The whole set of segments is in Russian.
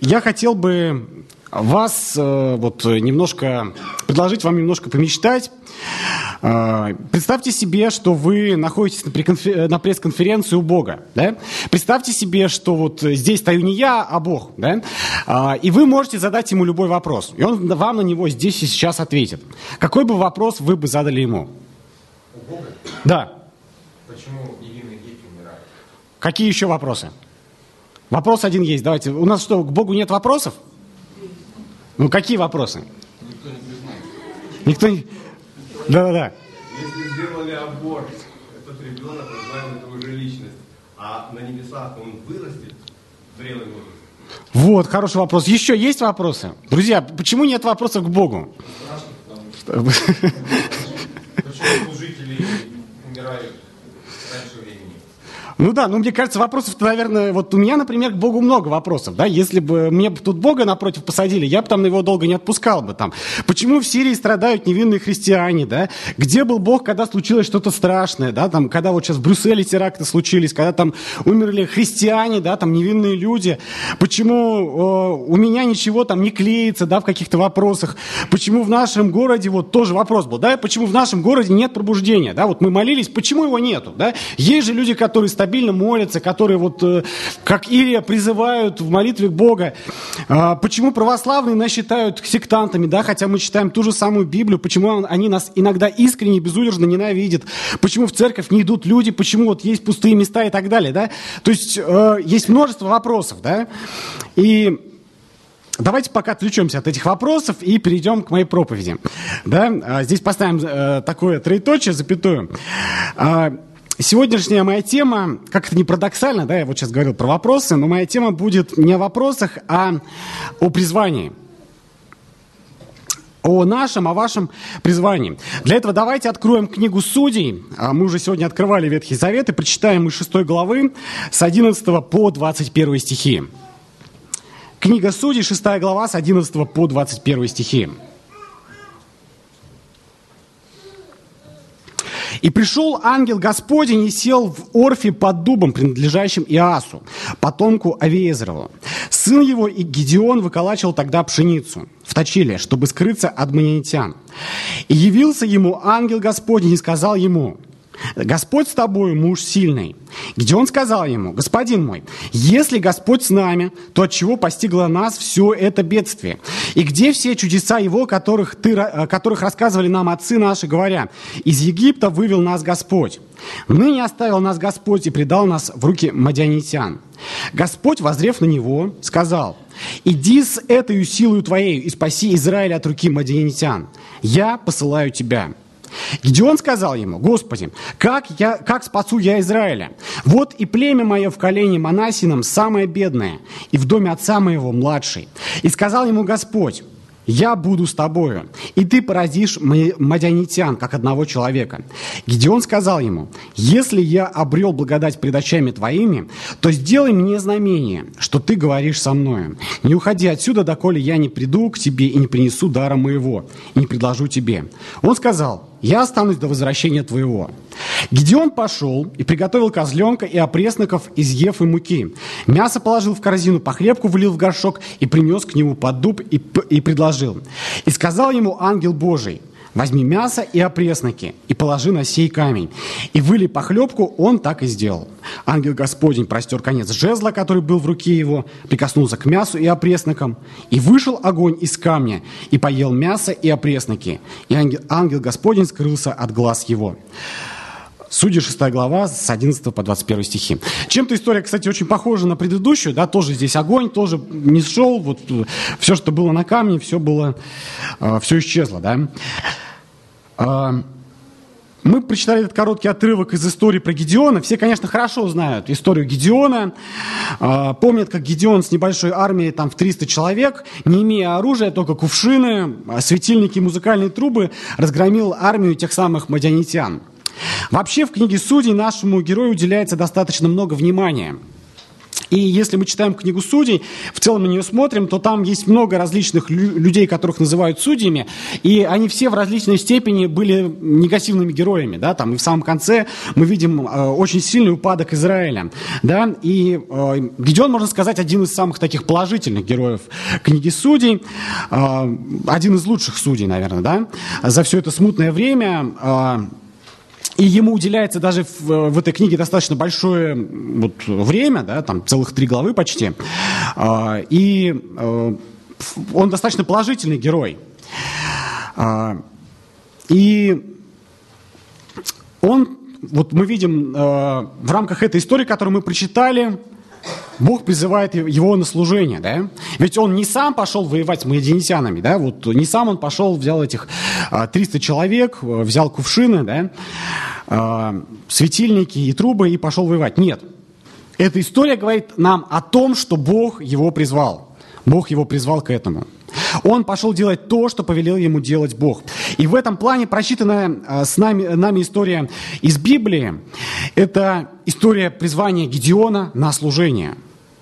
я хотел бы вас предложить вам немножко помечтать. Представьте себе, что вы находитесь на пресс-конференции у Бога. Да? Представьте себе, что вот здесь стою не я, а Бог. Да? И вы можете задать ему любой вопрос. И он вам на него здесь и сейчас ответит. Какой бы вопрос вы бы задали ему? У Бога? Да. Почему невинные дети умирают? Какие еще вопросы? Вопрос один есть. Давайте. У нас что, к Богу нет вопросов? Ну, какие вопросы? Никто не признает. Никто не... Да-да-да. Если сделали аборт, этот ребенок, мы знаем, это уже личность. А на небесах он вырастет в зрелый возраст? Вот, хороший вопрос. Еще есть вопросы? Друзья, почему нет вопросов к Богу? Страшно, потому что... Почему служители умирают раньше времени? Ну да, мне кажется, вопросов-то, наверное, вот у меня, например, к Богу много вопросов, да, если бы мне тут Бога напротив посадили, я бы там его долго не отпускал бы там. Почему в Сирии страдают невинные христиане, да? Где был Бог, когда случилось что-то страшное, да, там, когда вот сейчас в Брюсселе теракты случились, когда там умерли христиане, да, там невинные люди? Почему у меня ничего там не клеится, да, в каких-то вопросах? Почему в нашем городе, вот тоже вопрос был, да, почему в нашем городе нет пробуждения, да, вот мы молились, почему его нету, да? Есть же люди, которые стабильно молятся, которые вот, как Илия, призывают в молитве к Богу. Почему православные нас считают сектантами, да, хотя мы читаем ту же самую Библию, почему они нас иногда искренне, безудержно ненавидят, почему в церковь не идут люди, почему вот есть пустые места и так далее, да. То есть есть множество вопросов, да, и давайте пока отвлечемся от этих вопросов и перейдем к моей проповеди, да. Здесь поставим такое троеточие, запятую. Сегодняшняя моя тема, как это ни парадоксально, да, я вот сейчас говорил про вопросы, но моя тема будет не о вопросах, а о призвании. О нашем, о вашем призвании. Для этого давайте откроем книгу Судей. Мы уже сегодня открывали Ветхий Завет и прочитаем из 6 главы с 11 по 21 стихи. Книга Судей, 6 глава, с 11 по 21 стихи. «И пришел ангел Господень и сел в Орфе под дубом, принадлежащим Иасу, потомку Авиезерову. Сын его и Гедеон выколачивал тогда пшеницу в точиле, чтобы скрыться от мадианитян. И явился ему ангел Господень и сказал ему: Господь с тобою, муж сильный. Гедеон сказал ему: господин мой, если Господь с нами, то отчего постигло нас все это бедствие? И где все чудеса его, которых рассказывали нам отцы наши, говоря: из Египта вывел нас Господь? Ныне оставил нас Господь и предал нас в руки мадианитян. Господь, воззрев на него, сказал: иди с этой силою твоей и спаси Израиля от руки мадианитян. Я посылаю тебя. Гедеон сказал ему: Господи, как спасу я Израиля? Вот и племя мое в колене Манассином самое бедное, и в доме отца моего младший. И сказал ему Господь: я буду с тобою, и ты поразишь мадианитян, как одного человека. Гедеон сказал ему: если я обрел благодать пред очами твоими, то сделай мне знамение, что ты говоришь со мною. Не уходи отсюда, доколе я не приду к тебе и не принесу дара моего, и не предложу тебе. Он сказал: я останусь до возвращения твоего. Гедеон пошел и приготовил козленка и опресноков из ефы муки. Мясо положил в корзину, похлебку влил в горшок и принес к нему под дуб и предложил. И сказал ему ангел Божий: возьми мясо и опресноки и положи на сей камень. И вылей похлебку, он так и сделал. Ангел Господень простер конец жезла, который был в руке его, прикоснулся к мясу и опреснокам, и вышел огонь из камня, и поел мясо и опресноки. И ангел Господень скрылся от глаз его». Судьи 6 глава с 11 по 21 стихи. Чем-то история, кстати, очень похожа на предыдущую, да, тоже здесь огонь, тоже не шел, вот все, что было на камне, все исчезло, да. Мы прочитали этот короткий отрывок из истории про Гедеона. Все, конечно, хорошо знают историю Гедеона. Помнят, как Гедеон с небольшой армией, там, в 300 человек, не имея оружия, только кувшины, светильники и музыкальные трубы, разгромил армию тех самых мадианитян. Вообще в книге Судей нашему герою уделяется достаточно много внимания. И если мы читаем книгу Судей, в целом на нее смотрим, то там есть много различных людей, которых называют судьями, и они все в различной степени были негативными героями, да, там, и в самом конце мы видим очень сильный упадок Израиля, да, и Гидеон, можно сказать, один из самых таких положительных героев книги Судей, один из лучших судей, наверное, да, за все это смутное время. И ему уделяется даже в этой книге достаточно большое вот время, да, там целых 3 главы почти. И он достаточно положительный герой. И он, вот мы видим в рамках этой истории, которую мы прочитали, Бог призывает его на служение, да? Ведь он не сам пошел воевать с мадианитянами, да? Вот не сам он пошел, взял этих 300 человек, взял кувшины, да? Светильники и трубы и пошел воевать. Нет. Эта история говорит нам о том, что Бог его призвал. Бог его призвал к этому. Он пошел делать то, что повелел ему делать Бог. И в этом плане прочитанная нами история из Библии – это история призвания Гидеона на служение.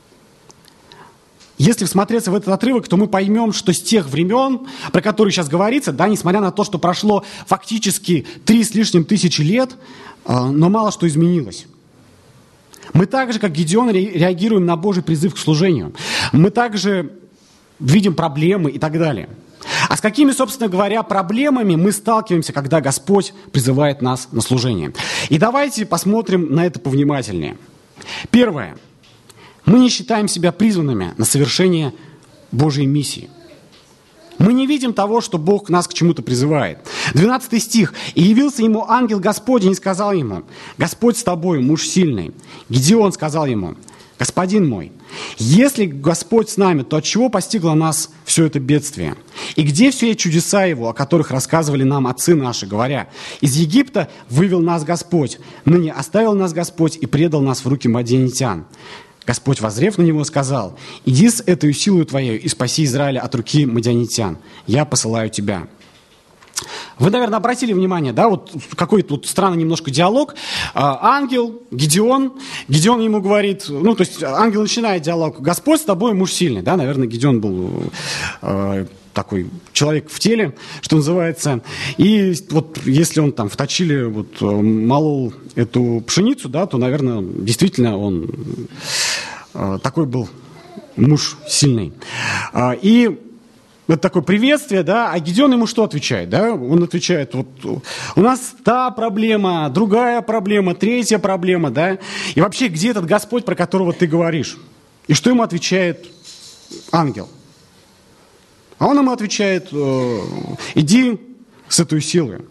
Если всмотреться в этот отрывок, то мы поймем, что с тех времен, про которые сейчас говорится, да, несмотря на то, что прошло фактически 3 с лишним тысячи лет, но мало что изменилось. Мы так же, как Гидеон, реагируем на Божий призыв к служению. Мы также видим проблемы и так далее. А с какими, собственно говоря, проблемами мы сталкиваемся, когда Господь призывает нас на служение? И давайте посмотрим на это повнимательнее. Первое. Мы не считаем себя призванными на совершение Божьей миссии. Мы не видим того, что Бог нас к чему-то призывает. 12 стих. «И явился ему ангел Господень и сказал ему: Господь с тобою, муж сильный. Гидеон сказал ему: Господин мой, если Господь с нами, то отчего постигло нас все это бедствие? И где все эти чудеса его, о которых рассказывали нам отцы наши, говоря: из Египта вывел нас Господь, ныне оставил нас Господь и предал нас в руки мадианитян. Господь, воззрев на него, сказал: иди с этой силою твоей и спаси Израиля от руки мадианитян. Я посылаю тебя». Вы, наверное, обратили внимание, да, вот какой-то вот странный немножко диалог. Ангел, Гидеон ему говорит, ну, то есть ангел начинает диалог: Господь с тобой, муж сильный, да, наверное, Гидеон был такой человек в теле, что называется. И вот если он там в точиле вот молол эту пшеницу, да, то, наверное, действительно он такой был муж сильный. И это такое приветствие, да, а Гидеон ему что отвечает, да? Он отвечает: вот у нас та проблема, другая проблема, третья проблема, да? И вообще, где этот Господь, про которого ты говоришь? И что ему отвечает ангел? А он ему отвечает: иди с этой силой.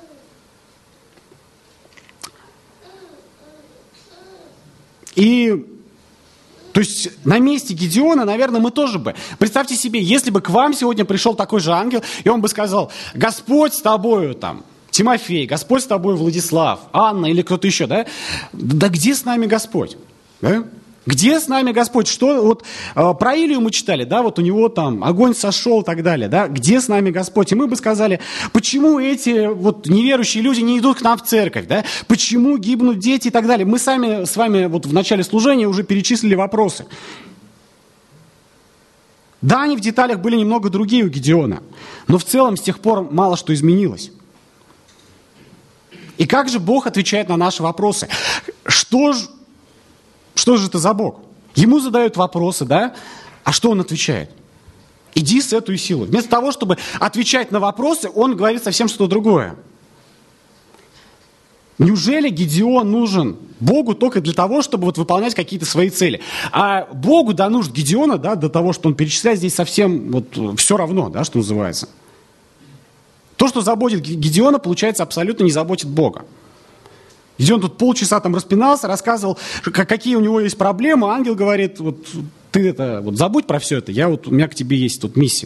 И то есть на месте Гидеона, наверное, мы тоже бы. Представьте себе, если бы к вам сегодня пришел такой же ангел, и он бы сказал: Господь с тобою там, Тимофей, Господь с тобой, Владислав, Анна или кто-то еще, да? Да где с нами Господь? Да? Где с нами Господь? Что вот про Илию мы читали, да, вот у него там огонь сошел и так далее, да? Где с нами Господь? И мы бы сказали: почему эти вот неверующие люди не идут к нам в церковь, да? Почему гибнут дети и так далее? Мы сами с вами вот в начале служения уже перечислили вопросы. Да, они в деталях были немного другие у Гидеона, но в целом с тех пор мало что изменилось. И как же Бог отвечает на наши вопросы? Что же это за Бог? Ему задают вопросы, да? А что он отвечает? Иди с этой силой. Вместо того, чтобы отвечать на вопросы, он говорит совсем что-то другое. Неужели Гидеон нужен Богу только для того, чтобы вот выполнять какие-то свои цели? А Богу до нужд Гидеона, да, до того, что он перечисляет, здесь совсем вот все равно, да, что называется. То, что заботит Гидеона, получается, абсолютно не заботит Бога. Гидеон тут полчаса там распинался, рассказывал, какие у него есть проблемы. Ангел говорит: вот ты это, вот забудь про все это, у меня к тебе есть тут миссия.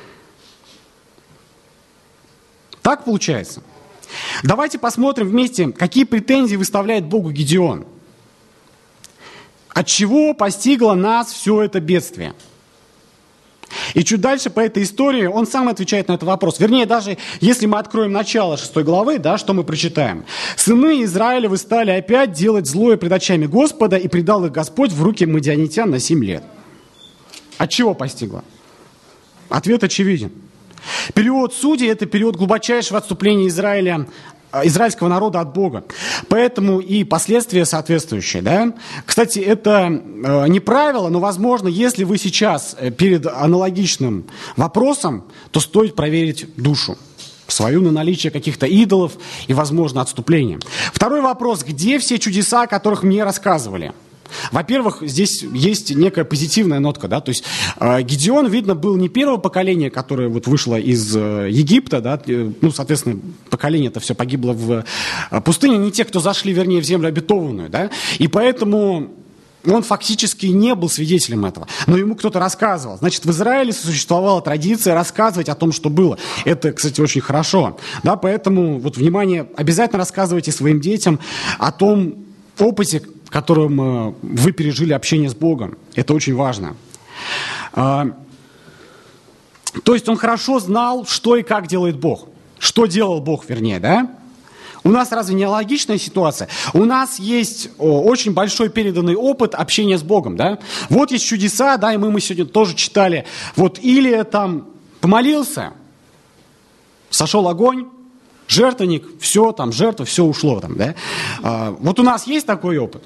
Так получается. Давайте посмотрим вместе, какие претензии выставляет Богу Гидеон. От чего постигло нас все это бедствие? И чуть дальше по этой истории он сам отвечает на этот вопрос. Вернее, даже если мы откроем начало 6 главы, да, что мы прочитаем. «Сыны Израилевы стали опять делать злое пред очами Господа, и предал их Господь в руки мадианитян на 7 лет». От чего постигло? Ответ очевиден. Период судей – это период глубочайшего отступления израильского народа от Бога. Поэтому и последствия соответствующие. Да? Кстати, это не правило, но, возможно, если вы сейчас перед аналогичным вопросом, то стоит проверить душу свою на наличие каких-то идолов и, возможно, отступления. Второй вопрос. Где все чудеса, о которых мне рассказывали? Во-первых, здесь есть некая позитивная нотка, да, то есть Гидеон, видно, был не первого поколения, которое вот вышло из Египта, да, ну, соответственно, поколение это все погибло в пустыне, не те, кто зашли, вернее, в землю обетованную, да, и поэтому он фактически не был свидетелем этого, но ему кто-то рассказывал. Значит, в Израиле существовала традиция рассказывать о том, что было. Это, кстати, очень хорошо, да, поэтому, вот, внимание, обязательно рассказывайте своим детям о том опыте, которым вы пережили общение с Богом. Это очень важно. То есть он хорошо знал, что и как делает Бог. Что делал Бог, вернее, да? У нас разве не аналогичная ситуация? У нас есть очень большой переданный опыт общения с Богом, да? Вот есть чудеса, да, и мы сегодня тоже читали. Вот Илия там помолился, сошел огонь, жертвенник, все, там, жертва, все ушло там, да? Вот у нас есть такой опыт?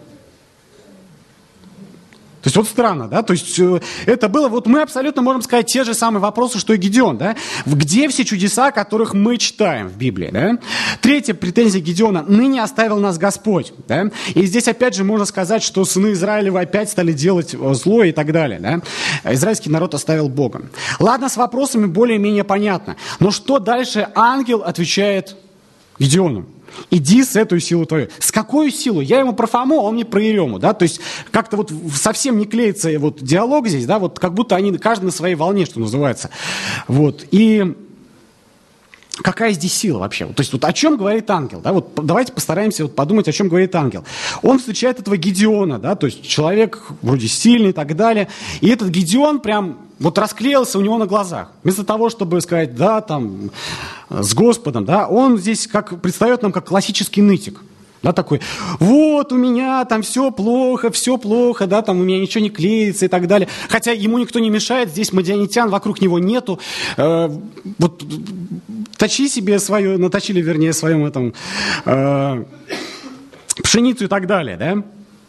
То есть вот странно, да, то есть это было, вот мы абсолютно можем сказать те же самые вопросы, что и Гидеон, да, где все чудеса, которых мы читаем в Библии, да. Третья претензия Гидеона: ныне оставил нас Господь, да, и здесь опять же можно сказать, что сыны Израилевы опять стали делать зло и так далее, да, израильский народ оставил Бога. Ладно, с вопросами более-менее понятно, но что дальше ангел отвечает Гидеону? Иди с этой силой твою. С какой силой? Я ему про Фому, а он мне про Ерему, да, то есть как-то вот совсем не клеится вот диалог здесь, да, вот как будто они каждый на своей волне, что называется, вот, и какая здесь сила вообще? То есть вот о чем говорит ангел, да, вот давайте постараемся вот подумать, о чем говорит ангел. Он встречает этого Гидеона, да, то есть человек вроде сильный и так далее, и этот Гидеон прям вот расклеился у него на глазах. Вместо того, чтобы сказать, да, там, с Господом, да, он здесь как предстает нам как классический нытик. Да, такой, вот у меня там все плохо, да, там у меня ничего не клеится и так далее. Хотя ему никто не мешает, здесь мадианитян, вокруг него нету. Вот точи себе свою, наточили, вернее, своем этом пшеницу и так далее, да.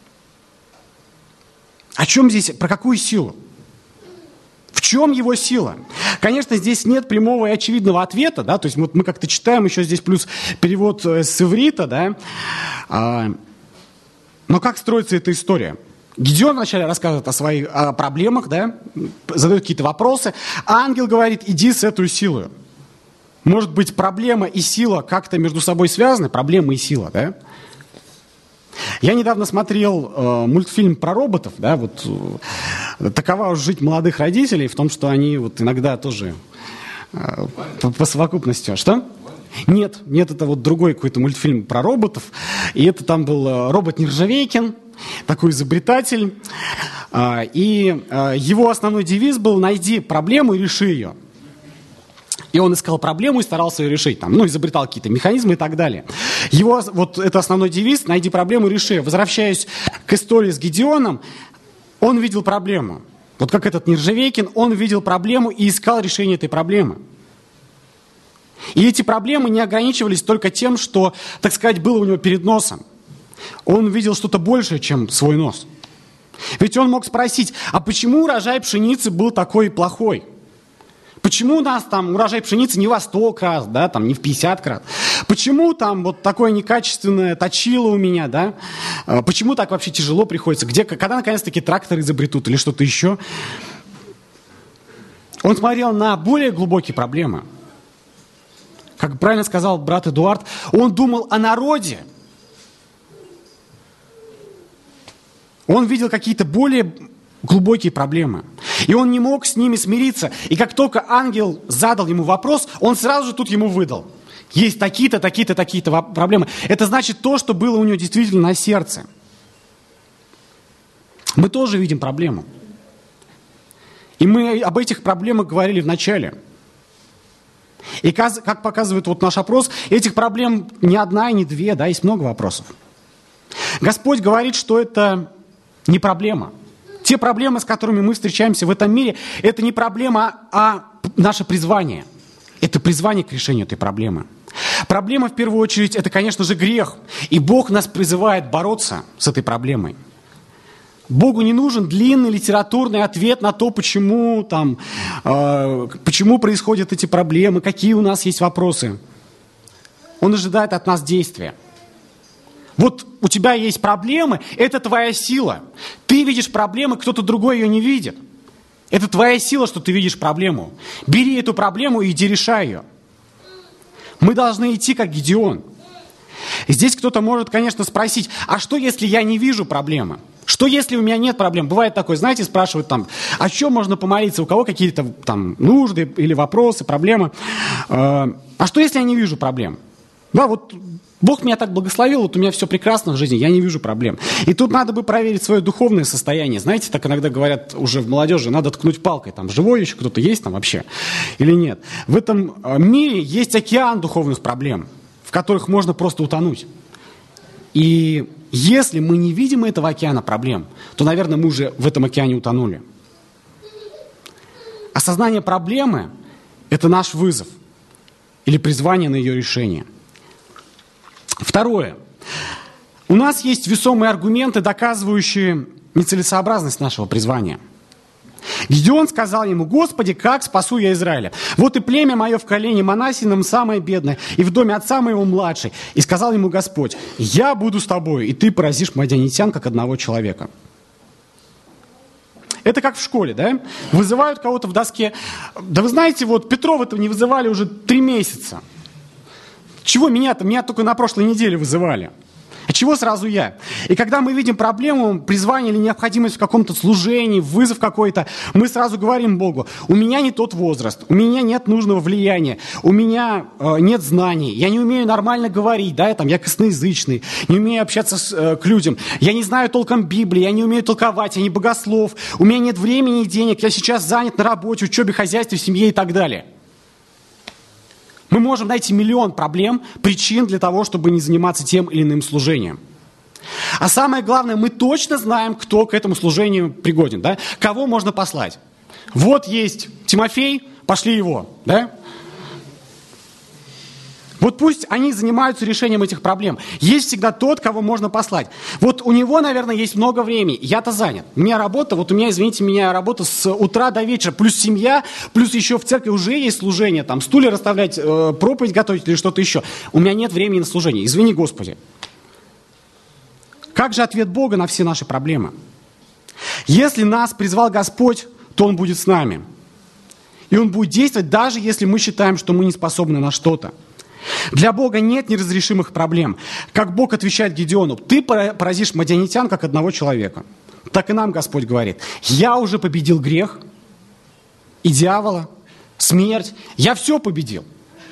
О чем здесь, про какую силу? В чем его сила? Конечно, здесь нет прямого и очевидного ответа, да, то есть вот мы как-то читаем, еще здесь плюс перевод с иврита, да, но как строится эта история? Гидеон вначале рассказывает о своих проблемах, да, задает какие-то вопросы, а ангел говорит, иди с этой силой. Может быть, проблема и сила как-то между собой связаны, проблема и сила, да? Я недавно смотрел мультфильм про роботов, да, вот такова уж жизнь молодых родителей в том, что они вот иногда тоже по совокупности. Что? Нет, это вот другой какой-то мультфильм про роботов, и это там был робот Нержавейкин, такой изобретатель, и его основной девиз был: найди проблему и реши ее. И он искал проблему и старался ее решить. Там, ну, изобретал какие-то механизмы и так далее. Его, вот это основной девиз: найди проблему и реши. Возвращаясь к истории с Гидеоном, он видел проблему. Вот как этот Нержавейкин, он видел проблему и искал решение этой проблемы. И эти проблемы не ограничивались только тем, что, так сказать, было у него перед носом. Он видел что-то большее, чем свой нос. Ведь он мог спросить, а почему урожай пшеницы был такой плохой? Почему у нас там урожай пшеницы не во 100 крат, да, там, не в 50 крат? Почему там вот такое некачественное точило у меня, да? Почему так вообще тяжело приходится? Когда наконец-таки трактор изобретут или что-то еще? Он смотрел на более глубокие проблемы. Как правильно сказал брат Эдуард, он думал о народе. Он видел какие-то более глубокие проблемы. И он не мог с ними смириться. И как только ангел задал ему вопрос, он сразу же тут ему выдал. Есть такие-то, такие-то, такие-то проблемы. Это значит то, что было у него действительно на сердце. Мы тоже видим проблему. И мы об этих проблемах говорили в начале. И как показывает вот наш опрос, этих проблем не одна и не две, да, есть много вопросов. Господь говорит, что это не проблема. Те проблемы, с которыми мы встречаемся в этом мире, это не проблема, а наше призвание. Это призвание к решению этой проблемы. Проблема, в первую очередь, это, конечно же, грех. И Бог нас призывает бороться с этой проблемой. Богу не нужен длинный литературный ответ на то, почему происходят эти проблемы, какие у нас есть вопросы. Он ожидает от нас действия. Вот у тебя есть проблемы, это твоя сила. Ты видишь проблемы, кто-то другой ее не видит. Это твоя сила, что ты видишь проблему. Бери эту проблему и иди решай ее. Мы должны идти, как Гедеон. Здесь кто-то может, конечно, спросить, а что, если я не вижу проблемы? Что, если у меня нет проблем? Бывает такое, знаете, спрашивают там, о чем можно помолиться, у кого какие-то там нужды или вопросы, проблемы. А что, если я не вижу проблем? Да, вот Бог меня так благословил, вот у меня все прекрасно в жизни, я не вижу проблем. И тут надо бы проверить свое духовное состояние. Знаете, так иногда говорят уже в молодежи, надо ткнуть палкой, там, живой еще кто-то есть там вообще или нет. В этом мире есть океан духовных проблем, в которых можно просто утонуть. И если мы не видим этого океана проблем, то, наверное, мы уже в этом океане утонули. Осознание проблемы – это наш вызов или призвание на ее решение. Второе. У нас есть весомые аргументы, доказывающие нецелесообразность нашего призвания. Гедеон сказал ему: «Господи, как спасу я Израиля? Вот и племя мое в колене Манассином самое бедное, и в доме отца моего младший». И сказал ему Господь: «Я буду с тобой, и ты поразишь мадианитян, как одного человека». Это как в школе, да? Вызывают кого-то в доске. Да вы знаете, вот Петрова-то не вызывали уже 3 месяца. Чего меня-то? Меня только на прошлой неделе вызывали. А чего сразу я? И когда мы видим проблему, призвание или необходимость в каком-то служении, вызов какой-то, мы сразу говорим Богу: у меня не тот возраст, у меня нет нужного влияния, у меня нет знаний, я не умею нормально говорить, да, я косноязычный, не умею общаться к людям, я не знаю толком Библии, я не умею толковать, я не богослов, у меня нет времени и денег, я сейчас занят на работе, учебе, хозяйстве, семье и так далее. Мы можем найти миллион проблем, причин для того, чтобы не заниматься тем или иным служением. А самое главное, мы точно знаем, кто к этому служению пригоден, да? Кого можно послать. Вот есть Тимофей, пошли его, да? Вот пусть они занимаются решением этих проблем. Есть всегда тот, кого можно послать. Вот у него, наверное, есть много времени. Я-то занят. У меня работа, извините меня, работа с утра до вечера. Плюс семья, плюс еще в церкви уже есть служение. Там стулья расставлять, проповедь готовить или что-то еще. У меня нет времени на служение. Извини, Господи. Как же ответ Бога на все наши проблемы? Если нас призвал Господь, то Он будет с нами. И Он будет действовать, даже если мы считаем, что мы не способны на что-то. Для Бога нет неразрешимых проблем. Как Бог отвечает Гедеону: ты поразишь мадианитян, как одного человека. Так и нам Господь говорит: я уже победил грех и дьявола, смерть. Я все победил.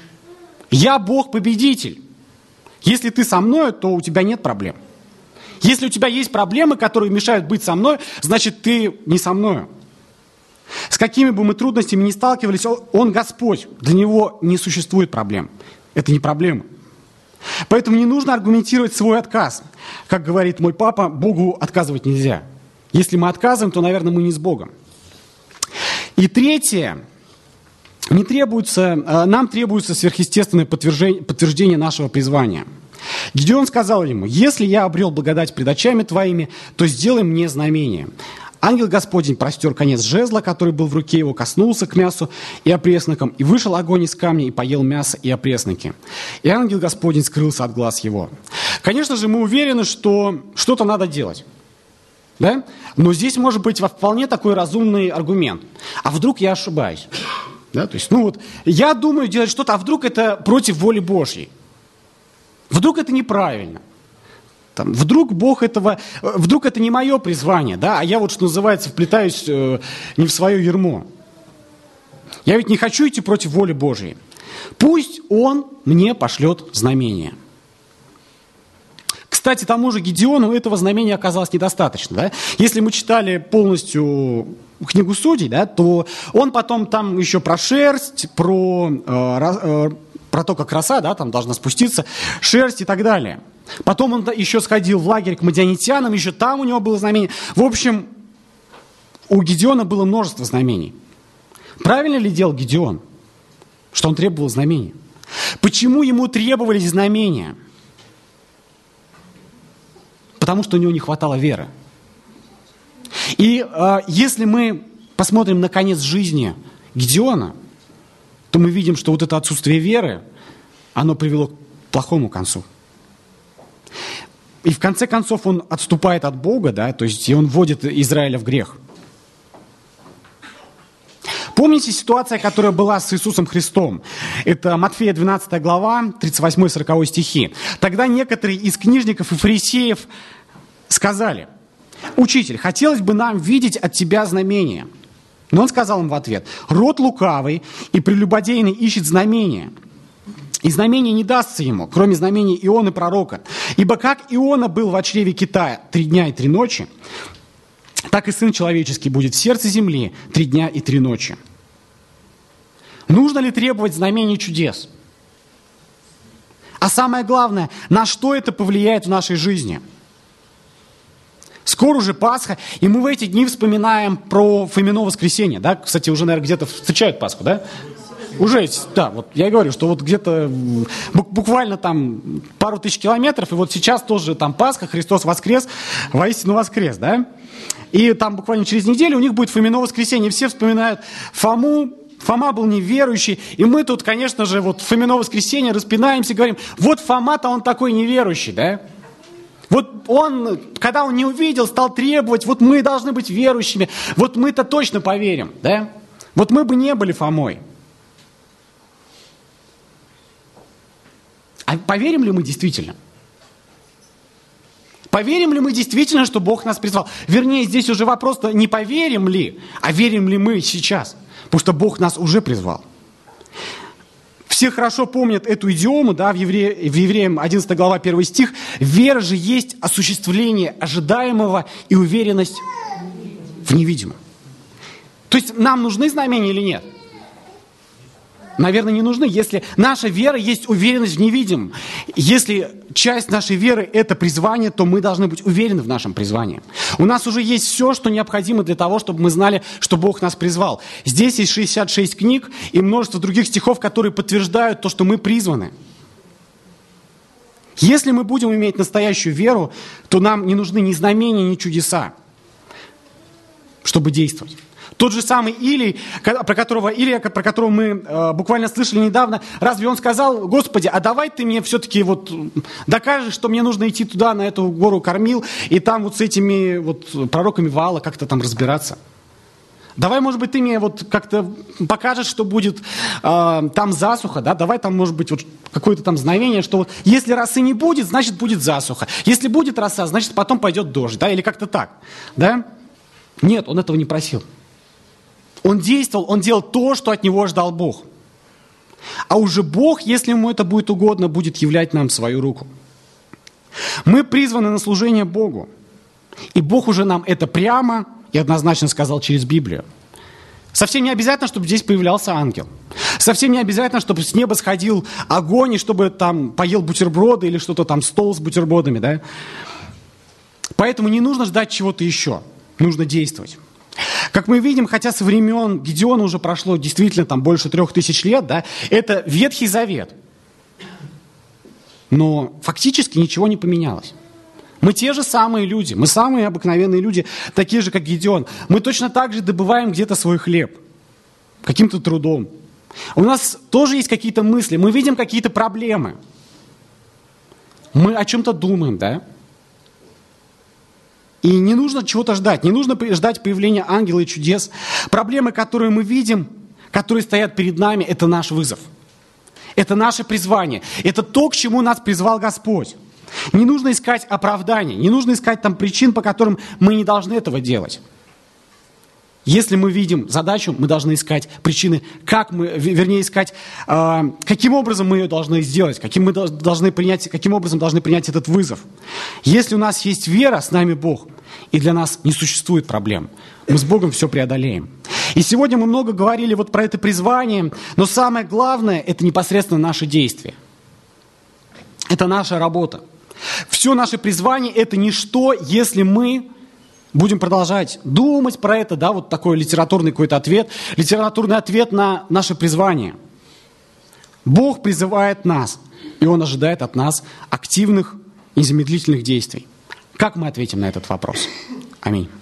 Я Бог-победитель. Если ты со мной, то у тебя нет проблем. Если у тебя есть проблемы, которые мешают быть со мной, значит, ты не со мною. С какими бы мы трудностями ни сталкивались, Он Господь. Для Него не существует проблем. Это не проблема. Поэтому не нужно аргументировать свой отказ. Как говорит мой папа, Богу отказывать нельзя. Если мы отказываем, то, наверное, мы не с Богом. И третье. Нам требуется сверхъестественное подтверждение нашего призвания. Гедеон сказал ему: если я обрел благодать пред очами твоими, то сделай мне знамение. Ангел Господень простер конец жезла, который был в руке его, коснулся к мясу и опреснокам, и вышел огонь из камня, и поел мясо и опресноки. И ангел Господень скрылся от глаз его. Конечно же, мы уверены, что что-то надо делать. Да? Но здесь может быть вполне такой разумный аргумент. А вдруг я ошибаюсь? Да? То есть, я думаю делать что-то, а вдруг это против воли Божьей? Вдруг это неправильно? Вдруг это не мое призвание, да, а я что называется, вплетаюсь не в свое ярмо. Я ведь не хочу идти против воли Божьей. Пусть Он мне пошлет знамение. Кстати, тому же Гедеону этого знамения оказалось недостаточно. Да? Если мы читали полностью книгу Судей, да, то он потом там еще про шерсть, про то, как роса, да, там должна спуститься, шерсть и так далее. Потом он еще сходил в лагерь к мадианитянам, еще там у него было знамение. В общем, у Гедеона было множество знамений. Правильно ли делал Гедеон, что он требовал знамений? Почему ему требовались знамения? Потому что у него не хватало веры. И если мы посмотрим на конец жизни Гедеона, то мы видим, что вот это отсутствие веры, оно привело к плохому концу. И в конце концов он отступает от Бога, да, то есть и он вводит Израиля в грех. Помните ситуация, которая была с Иисусом Христом? Это Матфея 12 глава, 38-40 стихи. Тогда некоторые из книжников и фарисеев сказали: «Учитель, хотелось бы нам видеть от тебя знамения». Но он сказал им в ответ: «Род лукавый и прелюбодейный ищет знамения, и знамение не дастся ему, кроме знамений Ионы пророка. Ибо как Иона был в чреве кита 3 дня и 3 ночи, так и Сын Человеческий будет в сердце земли 3 дня и 3 ночи». Нужно ли требовать знамений и чудес? А самое главное, на что это повлияет в нашей жизни? Скоро уже Пасха, и мы в эти дни вспоминаем про Фомино воскресенье. Да? Кстати, уже, наверное, где-то встречают Пасху, да? Уже, да, вот я говорю, что вот где-то буквально там пару тысяч километров, и вот сейчас тоже там Пасха, Христос воскрес, воистину воскрес, да? И там буквально через неделю у них будет Фомино воскресенье, все вспоминают Фому. Фома был неверующий, и мы тут, конечно же, вот в Фомино воскресенье распинаемся и говорим: вот Фома-то он такой неверующий, да? Вот он, когда он не увидел, стал требовать: вот мы должны быть верующими, вот мы-то точно поверим, да? Вот мы бы не были Фомой. А поверим ли мы действительно? Поверим ли мы действительно, что Бог нас призвал? Вернее, здесь уже вопрос-то не поверим ли, а верим ли мы сейчас? Потому что Бог нас уже призвал. Все хорошо помнят эту идиому, да, в Евреям 11 глава 1 стих. Вера же есть осуществление ожидаемого и уверенность в невидимом. То есть нам нужны знамения или нет? Наверное, не нужны, если наша вера есть уверенность в невидимом. Если часть нашей веры – это призвание, то мы должны быть уверены в нашем призвании. У нас уже есть все, что необходимо для того, чтобы мы знали, что Бог нас призвал. Здесь есть 66 книг и множество других стихов, которые подтверждают то, что мы призваны. Если мы будем иметь настоящую веру, то нам не нужны ни знамения, ни чудеса, чтобы действовать. Тот же самый Илия, про которого мы буквально слышали недавно, разве он сказал: Господи, а давай ты мне все-таки вот докажешь, что мне нужно идти туда, на эту гору Кормил, и там вот с этими вот пророками Ваала как-то там разбираться? Давай, может быть, ты мне вот как-то покажешь, что будет там засуха, да? Давай там, может быть, вот какое-то там знамение, что вот если росы не будет, значит будет засуха. Если будет роса, значит потом пойдет дождь, да? Или как-то так, да? Нет, он этого не просил. Он действовал, он делал то, что от него ждал Бог. А уже Бог, если ему это будет угодно, будет являть нам свою руку. Мы призваны на служение Богу. И Бог уже нам это прямо и однозначно сказал через Библию. Совсем не обязательно, чтобы здесь появлялся ангел. Совсем не обязательно, чтобы с неба сходил огонь, и чтобы там поел бутерброды или что-то там, стол с бутербродами, да? Поэтому не нужно ждать чего-то еще. Нужно действовать. Как мы видим, хотя со времен Гедеона уже прошло действительно там больше 3000 лет, да, это Ветхий Завет. Но фактически ничего не поменялось. Мы те же самые люди, мы самые обыкновенные люди, такие же, как Гедеон. Мы точно так же добываем где-то свой хлеб, каким-то трудом. У нас тоже есть какие-то мысли, мы видим какие-то проблемы. Мы о чем-то думаем, да? И не нужно чего-то ждать, не нужно ждать появления ангела и чудес. Проблемы, которые мы видим, которые стоят перед нами, это наш вызов. Это наше призвание. Это то, к чему нас призвал Господь. Не нужно искать оправданий, не нужно искать там причин, по которым мы не должны этого делать. Если мы видим задачу, мы должны искать причины, искать, каким образом мы ее должны сделать, каким образом должны принять этот вызов. Если у нас есть вера, с нами Бог, и для нас не существует проблем. Мы с Богом все преодолеем. И сегодня мы много говорили вот про это призвание, но самое главное – это непосредственно наши действия. Это наша работа. Все наше призвание – это ничто, если мы будем продолжать думать про это, да, вот такой литературный какой-то ответ, литературный ответ на наше призвание. Бог призывает нас, и Он ожидает от нас активных, незамедлительных действий. Как мы ответим на этот вопрос? Аминь.